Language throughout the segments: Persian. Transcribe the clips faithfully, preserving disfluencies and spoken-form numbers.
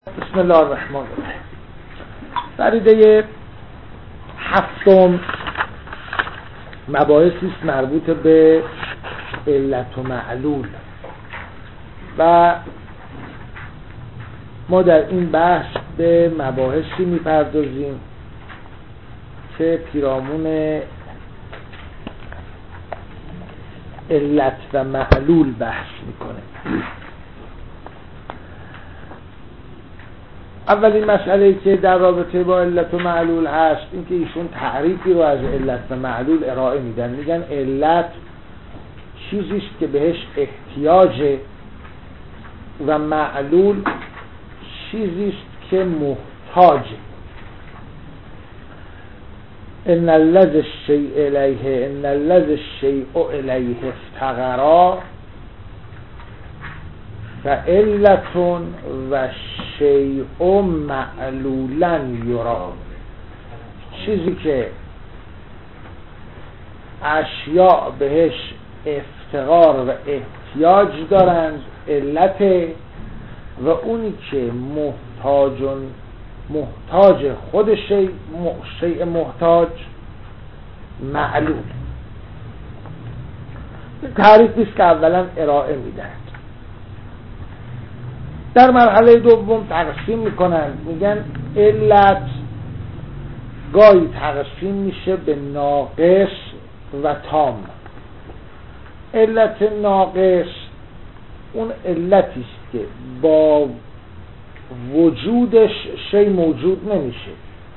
بسم الله الرحمن الرحیم. پدیده هفتم مباحثی است مربوط به علت و معلول و ما در این بحث به مباحثی میپردازیم که پیرامون علت و معلول بحث میکنه. اولین مسئله که در رابطه با علت و معلول هست این که ایشون تعریفی رو از علت و معلول ارائه میدن. میگن علت چیزی است که بهش احتیاجه و معلول چیزی است که محتاجه. ان الذی الشیء الیه ان الذی الشیء الیه افتقرا فعلتون و شیء معلولا یرا. چیزی که اشیاء بهش افتقار و احتیاج دارند علت، و اونی که محتاجون محتاج خود شیء شیء محتاج معلول. تعریفی است که اولا ارائه میدن. در مرحله دوم تقسیم میکنن، میگن علت گاهی تقسیم میشه به ناقص و تام. علت ناقص اون علتی است که با وجودش شی موجود نمیشه،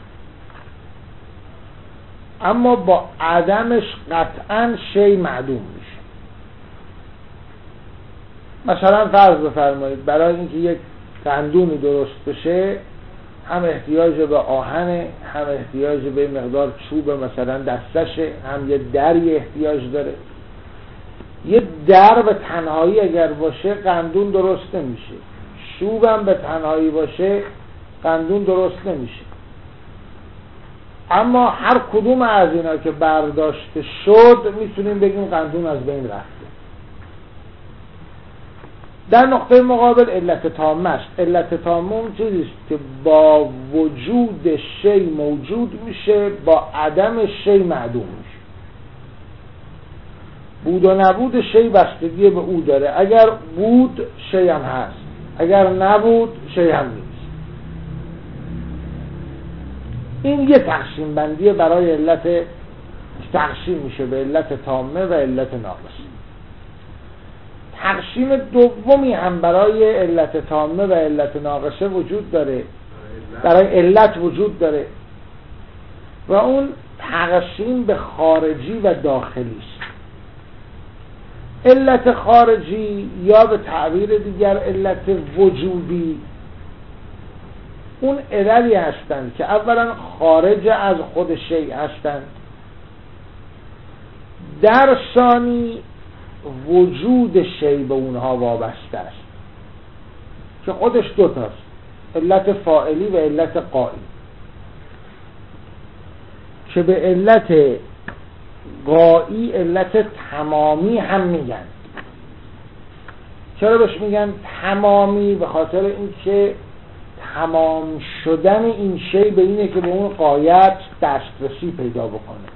اما با عدمش قطعا شی معدوم میشه. مثلا فرض بفرمایید برای اینکه یک گندومی درست بشه هم احتیاج به آهن، هم احتیاج به مقدار چوب مثلا دستشه، هم یه دری احتیاج داره. یه در به تنهایی اگر باشه گندون درست نمیشه، چوبم به تنهایی باشه گندون درست نمیشه. اما هر کدوم از اینا که برداشته شد میتونیم بگیم گندون از بین رفته. در نقطه مقابل علت تامه است. علت تامه اون چیزی است که با وجود شی موجود میشه، با عدم شی معدوم میشه. بود و نبود شی بستگی به او داره. اگر بود شی هم هست، اگر نبود شی هم نیست. این یه تقسیم بندی برای علت تقسیم میشه به علت تامه و علت ناقص. تقسیم دومی هم برای علت تامه و علت ناقصه وجود داره، برای علت وجود داره، و اون تقسیم به خارجی و داخلی است. علت خارجی یا به تعبیر دیگر علت وجودی اون عللی هستند که اولا خارج از خود شیء هستند، در ثانی وجود شیء به اونها وابسته است که خودش دو تاست، علت فاعلی و علت قائم، که به علت قائی علت تمامی هم میگن. چرا بهش میگن تمامی؟ به خاطر اینکه تمام شدن این شیء به اینه که به اون غایت دسترسی پیدا بکنه.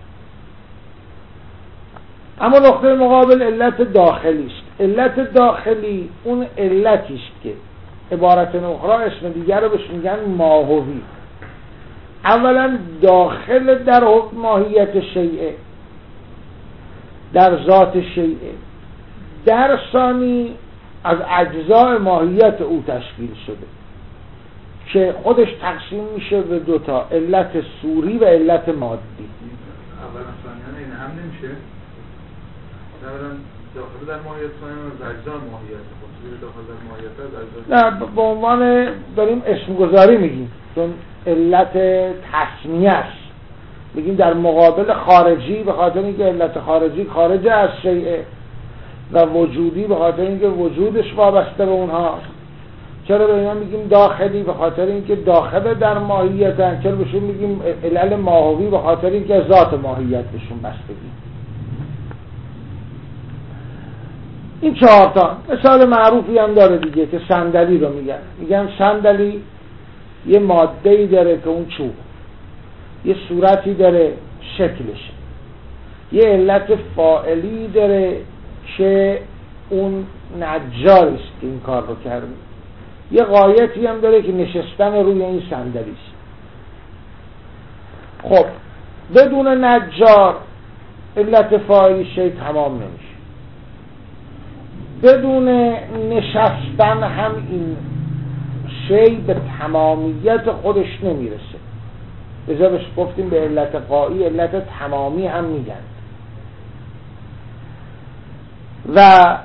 اما نقطه مقابل علت داخلی است. علت داخلی اون علتی است که عبارت اخرى اسم دیگر رو بهش میگن ماهوی. اولا داخل در ماهیت شیء، در ذات شیء، در ثانی از اجزاء ماهیت او تشکیل شده که خودش تقسیم میشه به دوتا، علت صوری و علت مادی. اولا ثانیان این هم نمیشه؟ اولا داخل در ماهیت ثانیان از اجزاء ماهیت، خود داخل در ماهیت از اجزاء. نه، به عنوان داریم اسم گذاری میگیم، چون علت تسمیه است. میگیم در مقابل خارجی به خاطر اینکه علت خارجی خارج از شیء، و وجودی به خاطر اینکه وجودش وابسته به اونها. چرا به اینا میگیم داخلی؟ به خاطر اینکه داخل در ماهیتن. چرا بهشون میگیم علل ماهوی؟ به خاطر اینکه ذات ماهیت بهشون بستگی. این چهار تا مثال معروفی هم داره دیگه که صندلی رو میگن میگن صندلی یه ماده‌ای داره که اون چوب، یه صورتی داره شکلشه، یه علت فاعلی داره که اون نجاریست که این کار رو کرده، یه غایتی هم داره که نشستن روی این صندلیست. خب بدون نجار علت فاعلی شی تمام نمیشه، بدون نشستن هم این شی به تمامیت خودش نمیرسه. بذار بهش گفتیم به علت غایی علت تمامی هم میگن. و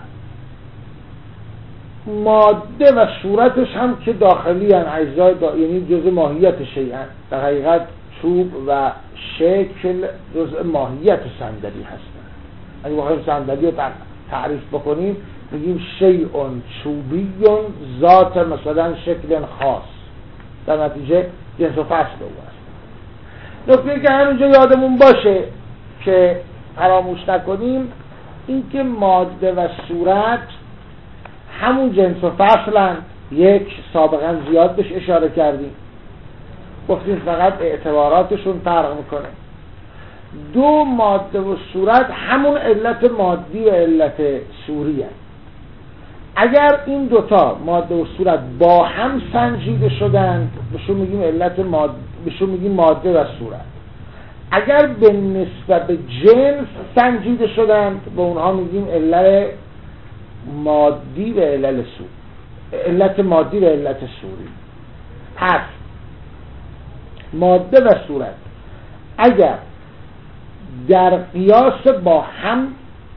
ماده و صورتش هم که داخلی هن اجزای دا... یعنی جزء ماهیت شیئن. در حقیقت چوب و شکل جزء ماهیت صندلی هستن. اگه بخوایم صندلی رو تعریف بکنیم میگیم شیئون چوبیون ذات مثلا شکل خاص، در نتیجه جنس و فصل او است. نکته که همینجا یادمون باشه که فراموش نکنیم این که ماده و صورت همون جنس و فصلن. یک سابقا زیاد بهش اشاره کردیم، گفتیم فقط اعتباراتشون فرق میکنه. دو ماده و صورت همون علت مادی و علت صوری هست. اگر این دوتا ماده و صورت با هم سنجیده شدند بهشون میگیم علت ماده، بهشون میگیم ماده و صورت. اگر به نسبت به جنس سنجیده شدند به اونها میگیم علت مادی و علت صوری، علت مادی و علت صوری. پس ماده و صورت اگر در قیاس با هم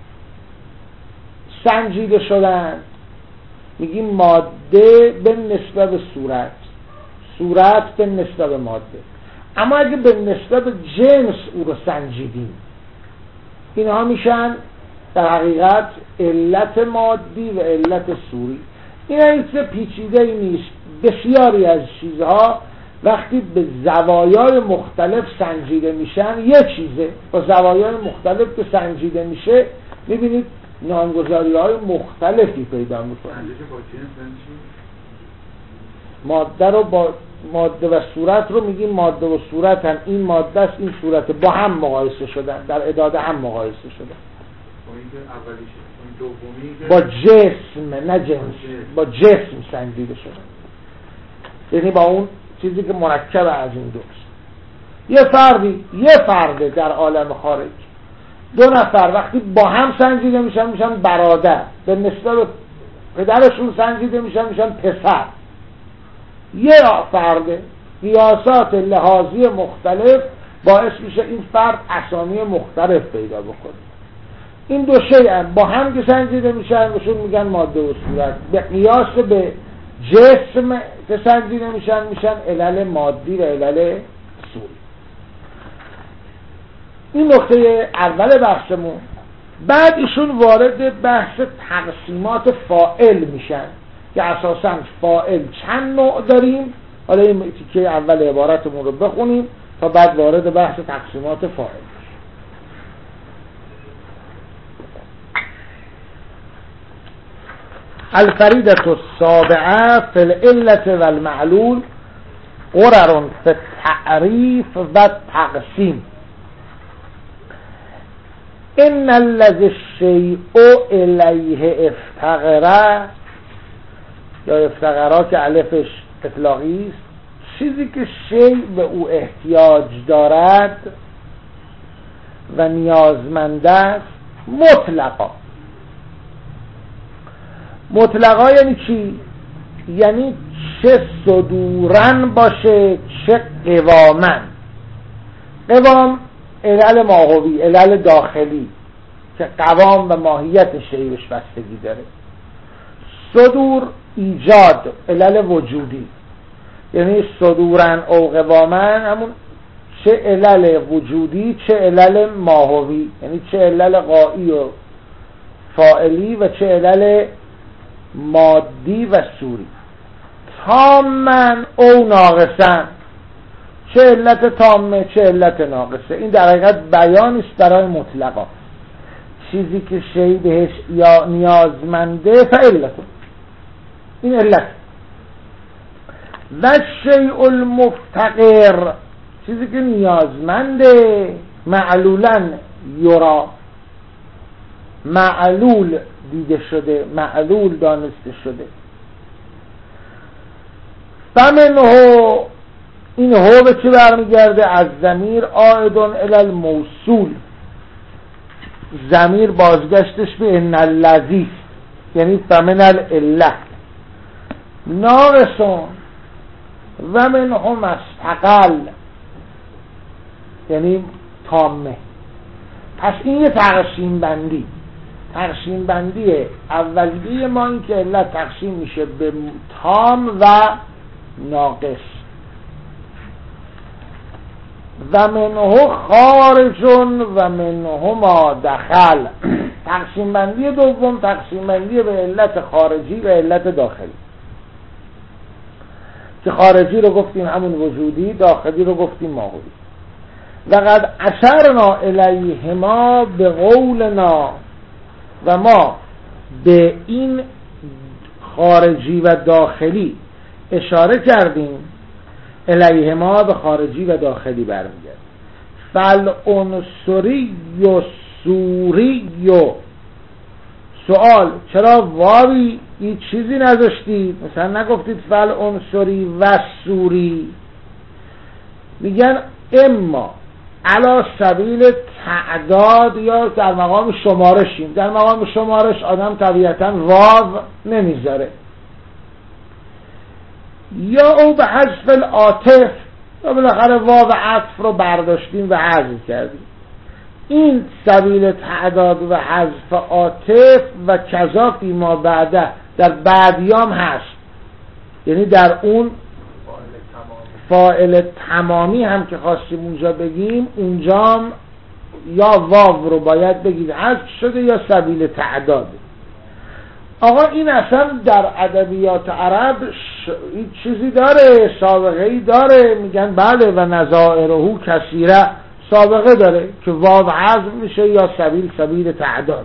سنجیده شدند میگیم ماده به نسبت به صورت، صورت به نسبت به ماده. اما اگه به نسبت به جنس او رو سنجیدیم اینها میشن در حقیقت علت مادی و علت صوری. این هیچ پیچیده ای نیست. بسیاری از چیزها وقتی به زوایای مختلف سنجیده میشن یه چیزه، با زوایای مختلف که سنجیده میشه میبینید نامگذاری های مختلفی پیدا میکنه. ماده رو با ماده و صورت رو میگیم ماده و صورت هم این ماده است این صورت با هم مقایسه شدن، در اعداد هم مقایسه شدن. با جسم نه جنس، با جسم سنجیده شدن، یعنی با اون چیزی که مرکب از این دوست. یه فردی یه فرده در عالم خارج، دو نفر وقتی با هم سنجیده میشن میشن برادر، به نسبت پدرشون سنجیده میشن میشن پسر. یه فرده قیاسات لحاظی مختلف باعث میشه این فرد اسامی مختلف پیدا بکنه. این دو شیء با هم که سنجیده میشن بهشون میگن ماده و صورت. به قیاس به جسم که سنجیده میشن میشن علل مادی و علل صوری. این نقطه اول بحثمون. بعد ایشون وارد بحث تقسیمات فاعل میشن که اساساً فاعل چند نوع داریم. حالا این تیکه اول عبارتمون رو بخونیم تا بعد وارد بحث تقسیمات فاعل بشیم. الفریدة السابعه فی العلة والمعلول قرر فی التعریف و تقسیم. ان الذی الشیء الیه افتقره یا افتقرا که الفش اطلاقی است، چیزی که شیء به او احتیاج دارد و نیازمند است مطلقا. مطلقا یعنی چی؟ یعنی چه صدورن باشه چه قوامن. قوام علل ماهوی، علل داخلی که قوام و ماهیت شیء بهش بستگی داره. صدور ایجاد، علل وجودی، یعنی صدورن او قوامن همون چه علل وجودی چه علل ماهوی، یعنی چه علل غایی و فاعلی و چه علل مادی و صوری. تامن او ناقصن، چه علت تامه چه علت ناقصه. این در حقیقت بیانی است برای مطلقا. چیزی که شی بهش یا نیازمنده فعلت، این علت. و شیء المفتقر، چیزی که نیازمنده، معلولا یرا، معلول دیده شده، معلول دانسته شده. فمنه، این هو به چه برمیگرده؟ از ضمیر عائدون الی الموصول، ضمیر بازگشتش به ان الذی، یعنی فمن العله. ناقصون و منه مستقل، یعنی تامه. پس این یه تقسیم بندی، تقسیم بندی اولیه ما این که علت تقسیم میشه به تام و ناقص. و منه خارجون و منه ما دخل. تقسیم بندی دوم تقسیم بندی به علت خارجی و علت داخلی، که خارجی رو گفتیم همون وجودی، داخلی رو گفتیم ماهوی. و قد اشرنا الیهما به قولنا، و ما به این خارجی و داخلی اشاره کردیم. الیهما به خارجی و داخلی برمیگرد. فالعنصری و سوری و سوال، چرا واوی این چیزی نذاشتید؟ مثلا نگفتید فالعنصری و سوری؟ میگن اما علا سبیل تعداد، یا در مقام شمارشیم. در مقام شمارش آدم طبیعتا واو نمیذاره، یا او به حذف العاطف، یا بالاخره واو عطف رو برداشتیم و حذف کردیم. این سبیل تعداد و حذف عاطف و کذا فیما بعده، در بعدیام هست، یعنی در اون فاعل تمامی هم که خواستیم اونجا بگیم، اونجام یا واو رو باید بگید حذف شده یا سبیل تعداد. آقا این اصلا در ادبیات عرب ش... این چیزی داره، سابقه‌ای داره. میگن بله و نظائره کثیره، سابقه داره که واو حذف میشه یا سبیل سبیل تعداد.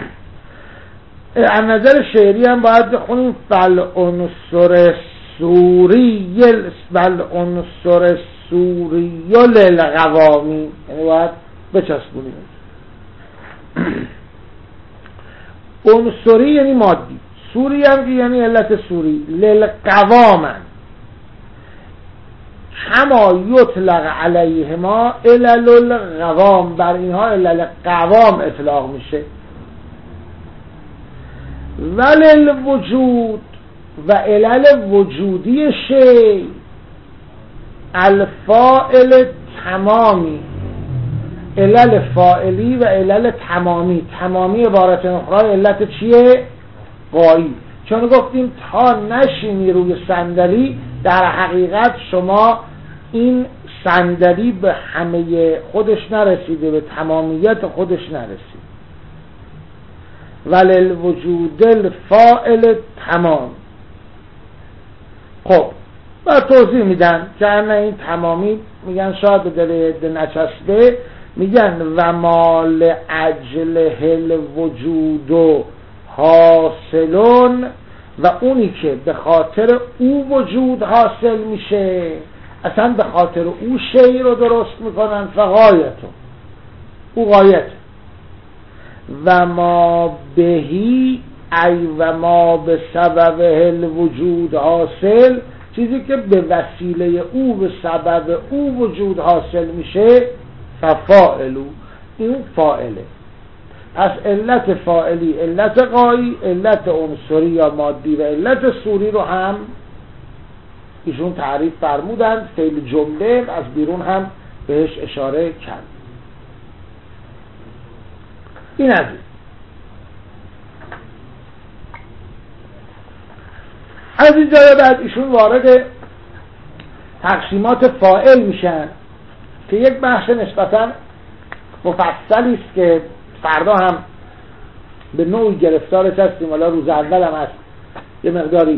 از نظر شعری هم باید بخونیم فالعنصر سوری فالعنصر سوری للقوامی، یعنی باید بچسبونیم. عنصری یعنی مادی، سوری هم که یعنی علت سوری. للقوامن کما یطلق علیهما علل القوام، بر اینها علل قوام اطلاق میشه. ولل وجود و علل وجودی شی الفاعل تمامی، علل فاعلی و علل تمامی. تمامی عبارت اخرى علت چیه؟ غایی. چون گفتیم تا نشینی روی صندلی، در حقیقت شما این صندلی به همه خودش نرسیده، به تمامیت خودش نرسید. ولل وجود الفاعل تمام. خب و توضیح میدن که اما این تمامی میگن شاید به دل نچسبه، میگن و مال اجله الوجود حاصلون، و اونی که به خاطر او وجود حاصل میشه، اصلا به خاطر او شی رو درست میکنن. فغایتون، او غایت. و ما بهی ای و ما به سبب الوجود حاصل، چیزی که به وسیله او به سبب او وجود حاصل میشه، ففاعلو، این فاعله. پس علت فاعلی، علت غایی، علت عنصری یا مادی و علت سوری رو هم ایشون تعریف فرمودند. فعل جمله از بیرون هم بهش اشاره کرد. این از این. از این جای بعد ایشون وارد تقسیمات فاعل میشن که یک بحث نسبتا مفصلی است که فردا هم به نوعی گرفتارش هستیم. حالا روز اول هم هست یه مقداری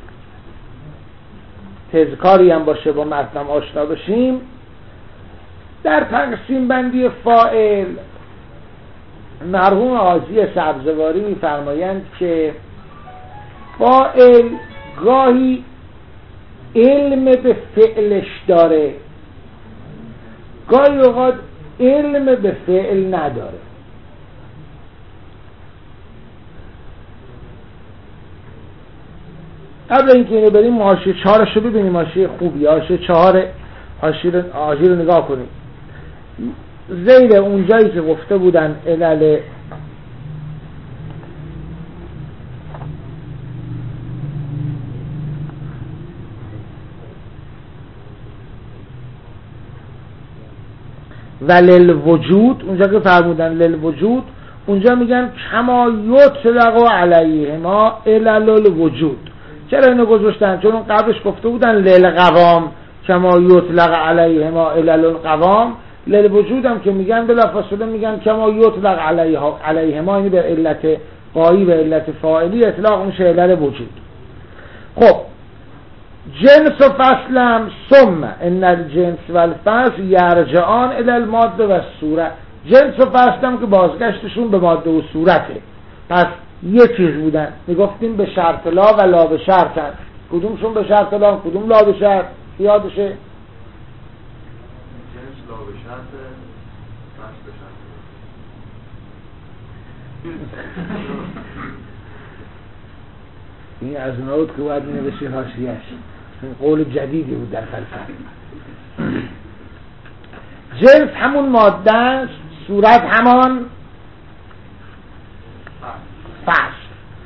تذکاری هم باشه، با متنم آشنا بشیم. در تقسیم بندی فاعل مرحوم حاجی سبزواری میفرمایند که فاعل گاهی علم به فعلش داره، گاهی اوقات علم به فعل نداره. قبل اینکه اینو بریم حاشیه چهارش رو ببینیم، حاشیه خوبی، حاشیه چهار حاشیه رو نگاه کنیم. زیر اونجایی که گفته بودن علل و للوجود، اونجا که فرمودن للوجود، اونجا میگن کما یطلق علیهما علل الوجود. چرا اینو گذاشتن؟ چون اون قبلش گفته بودن للقوام کما یطلق علیهما علل القوام، للوجود هم که میگن بلافاصله میگن کما یطلق علیها علیهما، یعنی به علت قایی و علت فاعلی اطلاق میشه علل وجود. خب جنس و فصلم ثم ان الجنس و الفصل یرجعان الی الماده و صورت. جنس و فصلم که بازگشتشون به ماده و صورته. پس یه چیز بودن، میگفتیم به شرط لا و لا به شرطن. کدومشون به شرط لا کدوم لا به شرط؟ یادشه؟ جنس لا به شرط، فصل به شرط. این از نوت که باید نوشی حاشیه‌اش، قول جدیدی بود در فلسفه. جنس همون ماده است، صورت همان فصل.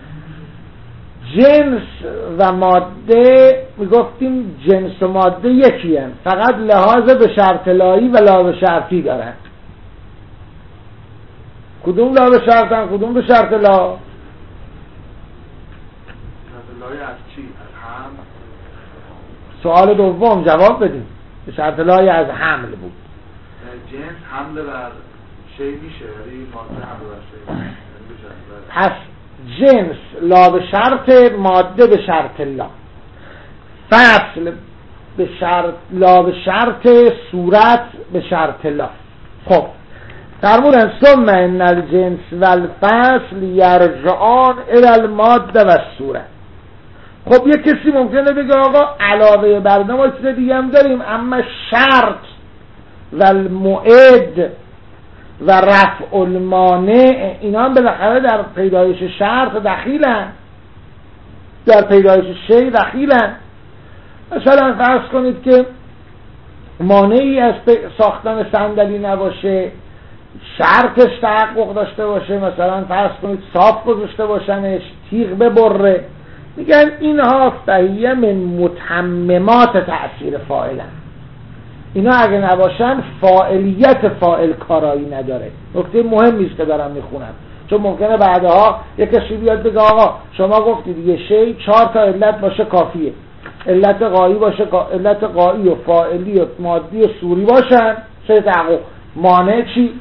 جنس و ماده میگفتیم جنس و ماده یکی هست، فقط لحاظ به شرط لایی و لا به شرطی دارن. کدوم لا به شرطن کدوم به شرط لا؟ شرط لایی از چی؟ از هم؟ سوال دوم جواب بدیم. به شرط لایی از حمل بود. جنس حمل بر شی میشه ولی ماده حمل بر شی. پس جنس لا به شرط، ماده به شرط لا، فصل به شرط لا به شرط، صورت به شرط لا. خب فرمودن ثم ان الجنس و الفصل یرجعان الی الماده و صورت. خب یک کسی ممکنه بگه آقا علاوه بر ما چیز دیگه هم داریم، اما شرط و الموعد و رفع المانع اینا هم بالاخره در پیدایش شرط دخیلن، در پیدایش شی دخیلن. مثلا فرض کنید که مانعی از ساختن صندلی نباشه، شرطش تحقق داشته باشه، مثلا فرض کنید صاف گذاشته باشنش، تیغ ببره، میگن اینها فهیه من متممات تأثیر فاعلن. اینا اگه نباشن فاعلیت فاعل کارایی نداره. نکته مهمی است که دارم میخونم، چون ممکنه بعدها یک کسی بیاد بگه آقا شما گفتید یه شی چهار تا علت باشه کافیه، علت قایی باشه، علت قایی و فاعلی و مادی و صوری باشن سه تحقق، مانع چی؟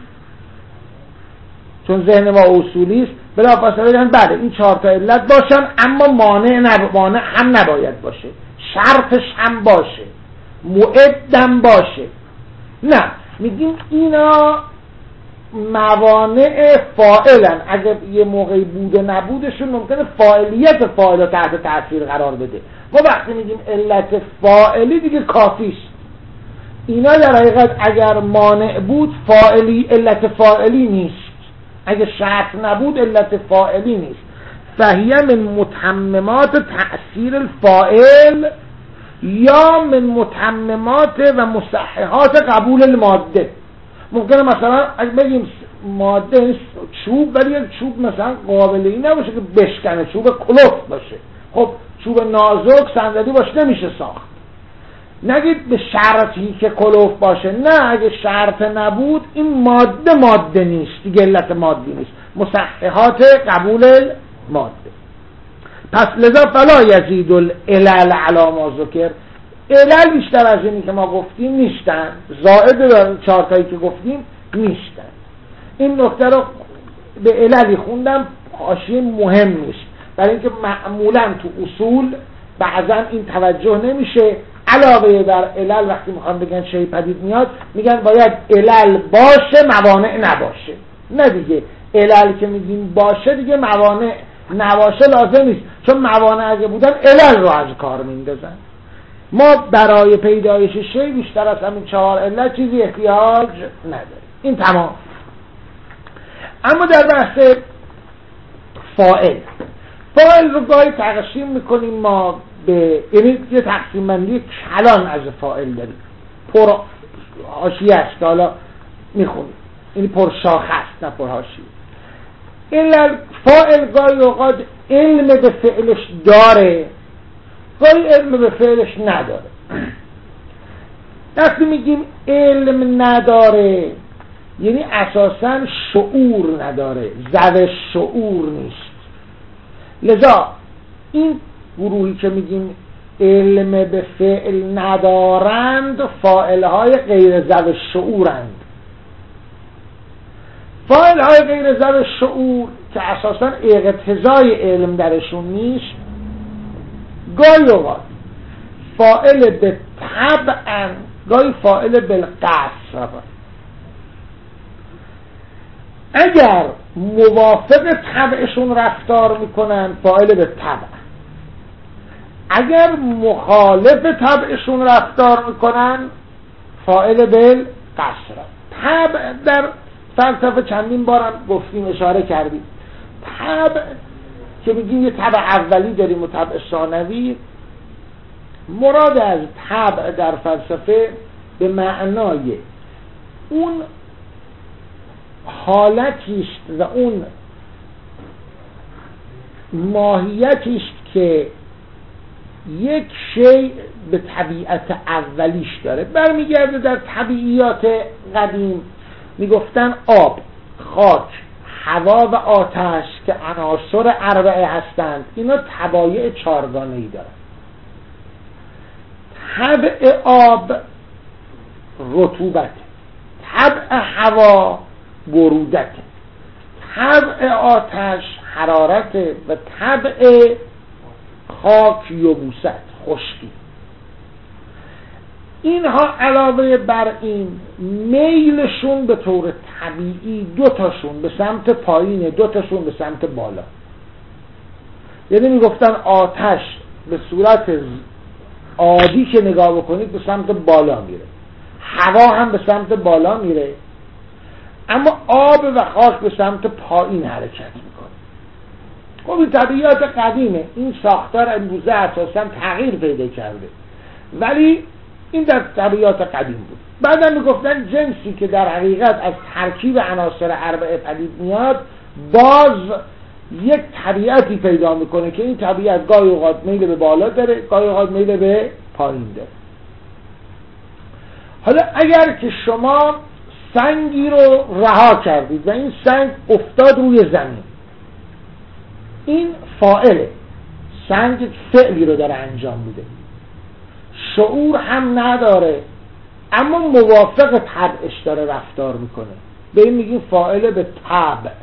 چون ذهن ما اصولی است، بلافاصله بگن بله این چهار تا علت باشن اما مانع نب... مانع هم نباید باشه، شرطش هم باشه، مؤدم باشه. نه، میگیم اینا موانع فاعلن. اگر یه موقعی بود و نبودشون ممکنه فاعلیت فاعل تحت تاثیر قرار بده. ما وقتی میگیم علت فاعلی دیگه کافیست. اینا در حقیقت اگر مانع بود فاعلی علت فاعلی نیست، اگر شرط نبود علت فاعلی نیست. فهیه من متممات تأثیر الفاعل یا من متممات و مصححات قبول الماده. ممکنه مثلا اگه بگیم ماده چوب، ولی یک چوب مثلا قابلی نباشه که بشکنه، چوب کلوف باشه، خب چوب نازک صندلی باشه نمیشه ساخت. نگید به شرطی که کلوف باشه، نه، اگه شرط نبود این ماده ماده نیست دیگه، علت مادی نیست، مصححات قبول ماده. پس لذا فلا یزید العلل علی ما ذکر، علل بیشتر از اینی که ما گفتیم نیستن، زائد چهارتایی که گفتیم نیستن. این نکته رو به عللی خوندم، حاشیه مهم نیست، برای اینکه معمولا تو اصول بعضا این توجه نمیشه. علاوه بر علل وقتی میخوان بگن شی پدید میاد میگن باید علل باشه موانع نباشه. نه دیگه، علل که میگیم باشه دیگه موانع نباشه لازم نیست، چون موانع اگه بودن علل رو از کار میندازن. ما برای پیدایش شی بیشتر از همین چهار علت چیزی احتیاج نداره. این تمام. اما در بحث فاعل فاعل رو گاهی تقسیم میکنیم ما به، یعنی یه تقسیم بندی کلان از فاعل داریم، پر حاشیه است که حالا میخونیم، یعنی پر شاخه است نه پر حاشیه. علل فاعل گاهی اوقات علم به فعلش داره، گاهی علم به فعلش نداره. وقتی میگیم علم نداره یعنی اساساً شعور نداره، ذوق شعور نیست. لذا این گروهی که میگیم علم به فعل ندارند فاعلهای غیر ذوق شعورند. فاعلهای غیر ذوق شعور که اساساً اقتضای علم درشون نیست، گاهی اوقات فاعل به طبع، گاهی فاعل بالقصر. اگر موافق طبعشون رفتار میکنن فاعل به طبع، اگر مخالف طبعشون رفتار میکنن فاعل بالقصر. طبع در فلسفه چندین بارم گفتیم، اشاره کردیم. طبع که میگیم یه طبع اولی داریم و طبع ثانوی، مراد از طبع در فلسفه به معنای اون حالتی است و اون ماهیتی است که یک شیء به طبیعت اولیش داره. برمیگرده در طبیعیات قدیم میگفتن آب، خاک، هوا و آتش که عناصر اربعه هستند، اینا طبایع چارگانه‌ای دارن. طبع آب رطوبت، طبع هوا برودت، طبع آتش حرارت و طبع خاک یبوست، خشکی. اینها علاوه بر این میلشون به طور طبیعی دو تاشون به سمت پایینه، دو تاشون به سمت بالا. یعنی میگفتن آتش به صورت عادی که نگاه بکنید به سمت بالا میره، هوا هم به سمت بالا میره، اما آب و خاک به سمت پایین حرکت میکنه. خب این طبیعیات قدیمه، این ساختار امروزه اساسا تغییر پیدا کرده، ولی این در طبیعیات قدیم بود. بعدم میگفتن جنسی که در حقیقت از ترکیب عناصر اربعه پدید میاد باز یک طبیعتی پیدا میکنه که این طبیعت گاهی اوقات میل به بالا داره، گاهی اوقات میل به پایین داره. حالا اگر که شما سنگی رو رها کردید و این سنگ افتاد روی زمین، این فاعله، سنگ فعلی رو داره انجام میده، شعور هم نداره اما موافق طبعش داره رفتار میکنه، به این میگیم فاعل به طبع.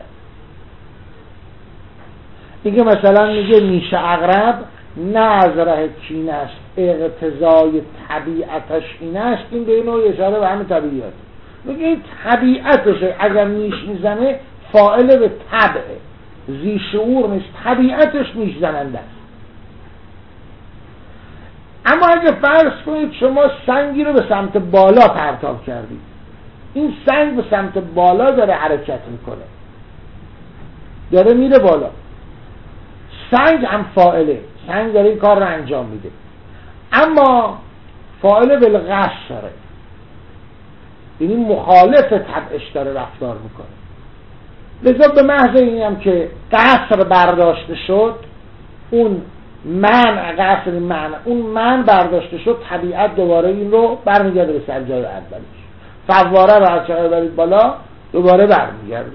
میگه مثلا میگه میشه عقرب نه از ره کینه است، اقتضای طبیعتش این است، این به اینو اشاره به همین طبیعت. میگه این طبیعتشه، اگر میش میزنه فاعل به طبعه، زی شعور نیست، طبیعتش میش زننده است. اما اگه فرض کنید شما سنگی رو به سمت بالا پرتاب کردید، این سنگ به سمت بالا داره حرکت میکنه، داره میره بالا، سنگ هم فاعله، سنگ داره این کار رو انجام میده، اما فاعل بالقصر، یعنی مخالف طبعش داره رفتار میکنه. لذا به محض اینی هم که قصر برداشته شد، اون منع، قصر منع، اون منع برداشته شد، طبیعت دوباره این رو برمیگرده به سر جای اولیش. فواره رو هر چقدر برید بالا دوباره برمیگرده.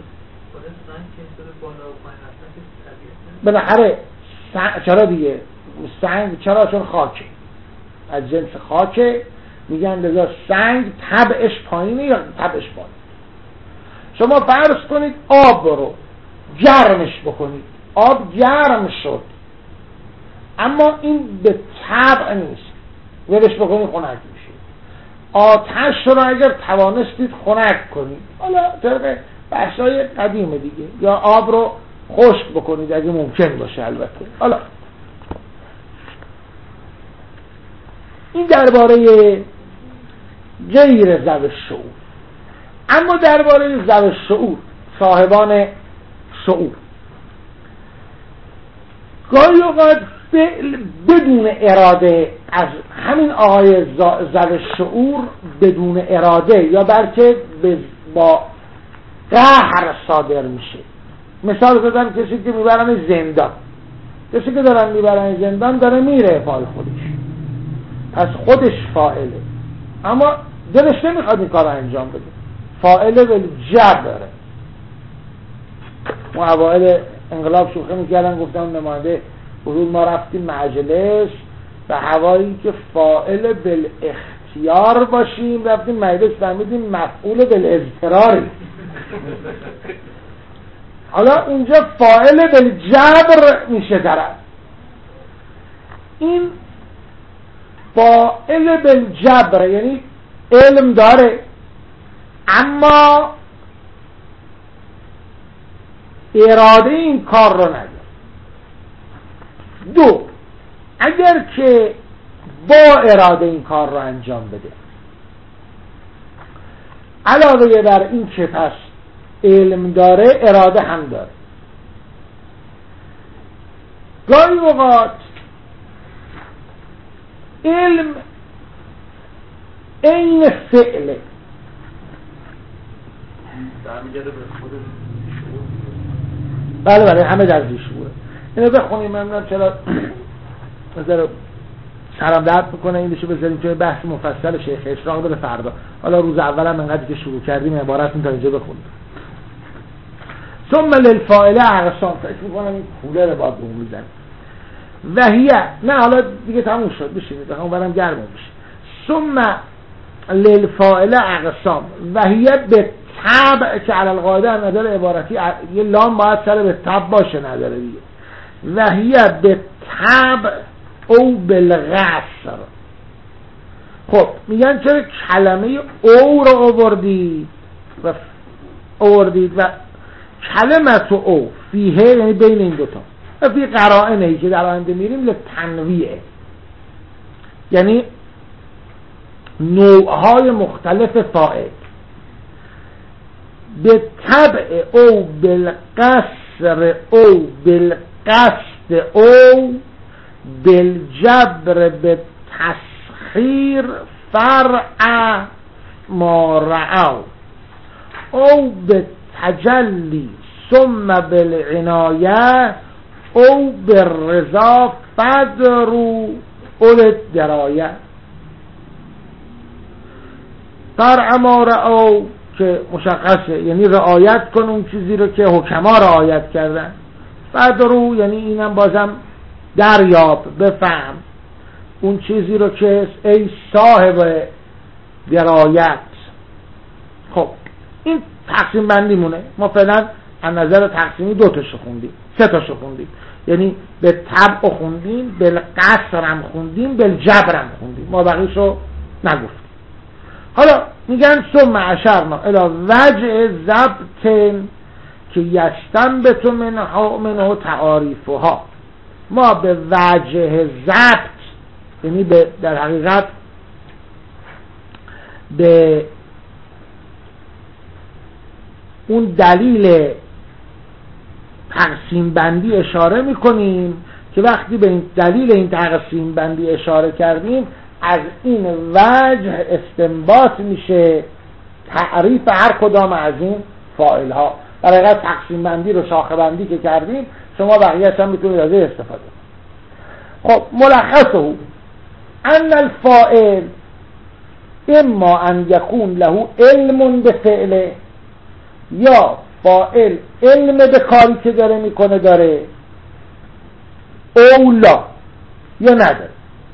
بالاخره چرا دیگه سنگ، چرا؟ چون خاکه، از جنس خاکه، میگن لذا سنگ طبعش پایینه یا طبعش بالا. شما فرض کنید آب رو گرمش بکنید، آب گرم شد اما این به طبع نیست، ولش بکنید خنک میشه. آتش رو اگر توانستید خنک کنید، حالا طبق بحثای قدیمه دیگه. یا آب رو خشک بکنید اگه ممکن باشه البته. حالا این درباره غیر ذوی الشعور. اما درباره ذوی الشعور، صاحبان شعور، گاهی اوقات فعل بدون اراده از همین آقای ذوی الشعور بدون اراده یا بلکه با قهر صادر میشه. مثال زدم کسی که میبرن زندان، کسی که دارن میبرن زندان داره میره پای خودش، پس خودش فاعله، اما دلش نمیخواد این کار رو انجام بده، فاعله بالجبر. ما اوائل انقلاب شوخی میکردن، گفتم نماینده حضور ما رفتیم مجلس و هوایی که فاعل بالاختیار باشیم، رفتیم مجلس فهمیدیم مفعول بالاضطراری. حالا اونجا فاعل بالجبر میشه طرف. این فاعل بالجبر یعنی علم داره اما اراده این کار رو نداره. دو، اگر که با اراده این کار رو انجام بده، علاوه بر این که پس علم داره اراده هم داره. گاهی اوقات علم این فعله، برمیگرده به خود شعور. بله بله همه در شعوره. اینو بخونیم. من نمیدونم چرا مثلا سرم درد میکنه این بشه بذاریم توی بحث مفصل شیخ اشراق بده فردا. حالا روز اولم انقدر که شروع کردیم عبارت تا اینجا بخونیم. ثم للفاعل اقسام. فکر میکنم این کولر باید اون میزنیم وحیه. نه حالا دیگه تموم شد، بشینید بخوام برم گرم بشه. ثم للفاعل اقسام وحیه به طبع که علی القاعده نداره عبارتی یه لام باید سر به طبع باشه، نداره دیگه. وحیه به طبع او بالغسر. خب میگن چرا کلمه او رو آوردید و آوردید و کلمت او فیه یعنی بین این دوتا و فی قرائنه که در آینده میریم لتنویعه، یعنی نوعهای مختلف فاعل. به طبع او بالقصر او بالقصد او بالجبر به تسخیر فرع ما رعو او به تجلی ثم بالعنایه او بالرضا فدرو اول درایه. فرع ما رعو که مشخصه یعنی رعایت کن اون چیزی رو که حکما رعایت کردن. فدرو یعنی اینم بازم دریاب، بفهم اون چیزی رو که ای صاحب درایت. خب این تقسیم بندی مونه. ما فعلا از نظر تقسیمی دو تاشو خوندیم، سه تاشو خوندیم، یعنی به طبع خوندیم، بالقصر هم خوندیم، بالجبر هم خوندیم، ما بقیشو نگفتیم. حالا میگن ثم اشرنا الی وجه ضبط که یستنبت منه منه تعاریفها. ما به وجه ضبط یعنی به در حقیقت به اون دلیل تقسیم بندی اشاره میکنیم که وقتی به این دلیل این تقسیم بندی اشاره کردیم از این وجه استنباط میشه تعریف هر کدام از این فاعل ها. در حقیقت تقسیم بندی رو شاخه بندی که کردیم شما بقیه‌اش هم میتونید از این استفاده کنید. خب ملخصه ان الفاعل اما ان یکون له علم به فعله، یا فاعل علم به کاری که داره میکنه داره، اولا یا نداره.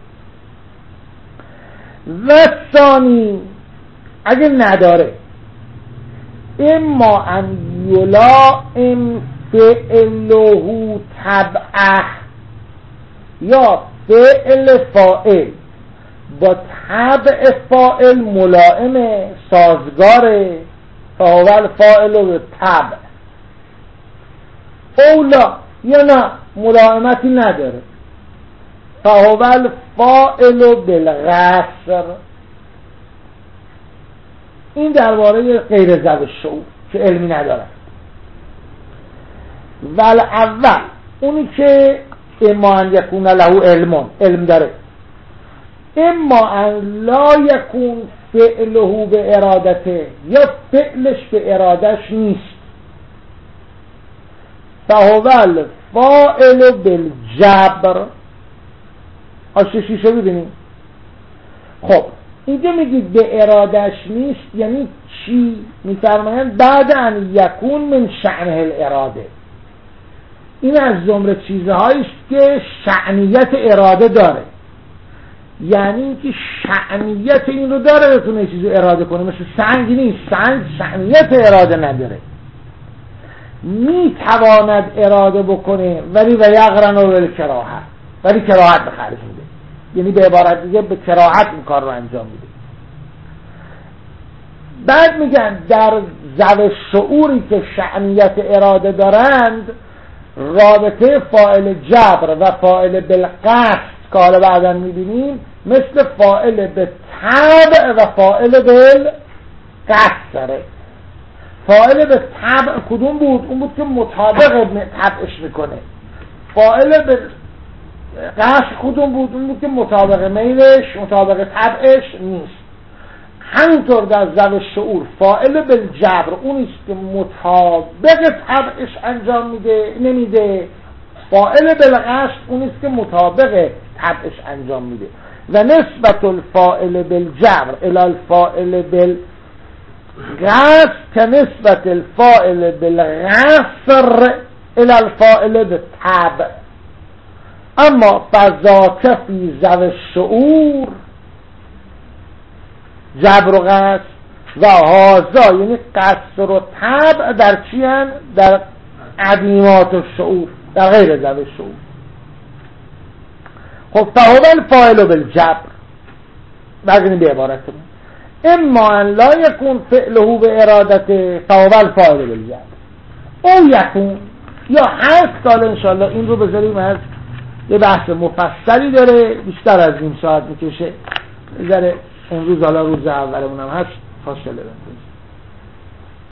و ثانی اگه نداره اما ان یلائم فعله تبعه، یا فعل فاعل با طبع فاعل ملائمه، سازگاره، فاول فاعل به طبع. اولا یا نه ملائمتی نداره، فاول فاعل بالقصر. این درباره غیر ذوی الشعور که علمی نداره. ول اول اونی که اما ان یکون له علم، علم داره، اما ان لا یکون فعله به ارادته، یا فعلش به ارادش نیست. فهو فاعل بالجبر. آششیشو ببینیم. خب اینجا میگید به ارادش نیست یعنی چی؟ میفرمایند بعد ان یکون من شأنه الاراده. این از زمره چیزهایی است که شأنیت اراده داره، یعنی اینکه شأنیت این رو داره بتونه چیزی اراده کنه. مثل سنگ نیست، سنگ شأنیت اراده نداره، میتواند اراده بکنه ولی و یقرن و بالکراهه، ولی کراهت به خرج میده، یعنی به عبارت دیگه به کراهت این کار رو انجام میده. بعد میگن در ذوی شعوری که شأنیت اراده دارند، رابطه فاعل جبر و فاعل بالقصد که حالا بعدا میبینیم مثل فاعل به طبع و فاعل بالقصد داره. فاعل به طبع کدوم بود؟ اون بود که مطابق طبعش میکنه. فاعل به قصد کدوم بود؟ اون بود که مطابق میلش مطابق طبعش نیست. همینطور در ذوی شعور فاعل بالجبر اونیست که مطابق طبعش انجام میده نمیده، فاعل بالقصد اونیست که مطابق طبعش انجام میده. و نسبت الفاعل بالجبر الی الفاعل بالقصد که نسبت الفاعل بالقصر الی الفاعل بالطبع. اما فذاک فی ذوی الشعور جبر و قصر و هازا، یعنی قصر و طبع در چی هن؟ در عدیمات الشعور، در غیر ذوی الشعور. خب فهو الفاعل بالجبر. بگیریم به عبارتمون اما ان لا یکون فعله به ارادته فهو الفاعل بالجبر، او یکون یا هست. سال انشاءالله این رو بذاریم از یه بحث مفصلی داره، بیشتر از این ساعت میکشه. بذاره امروز حالا روز اولمون هم هست، فاصله بندیم.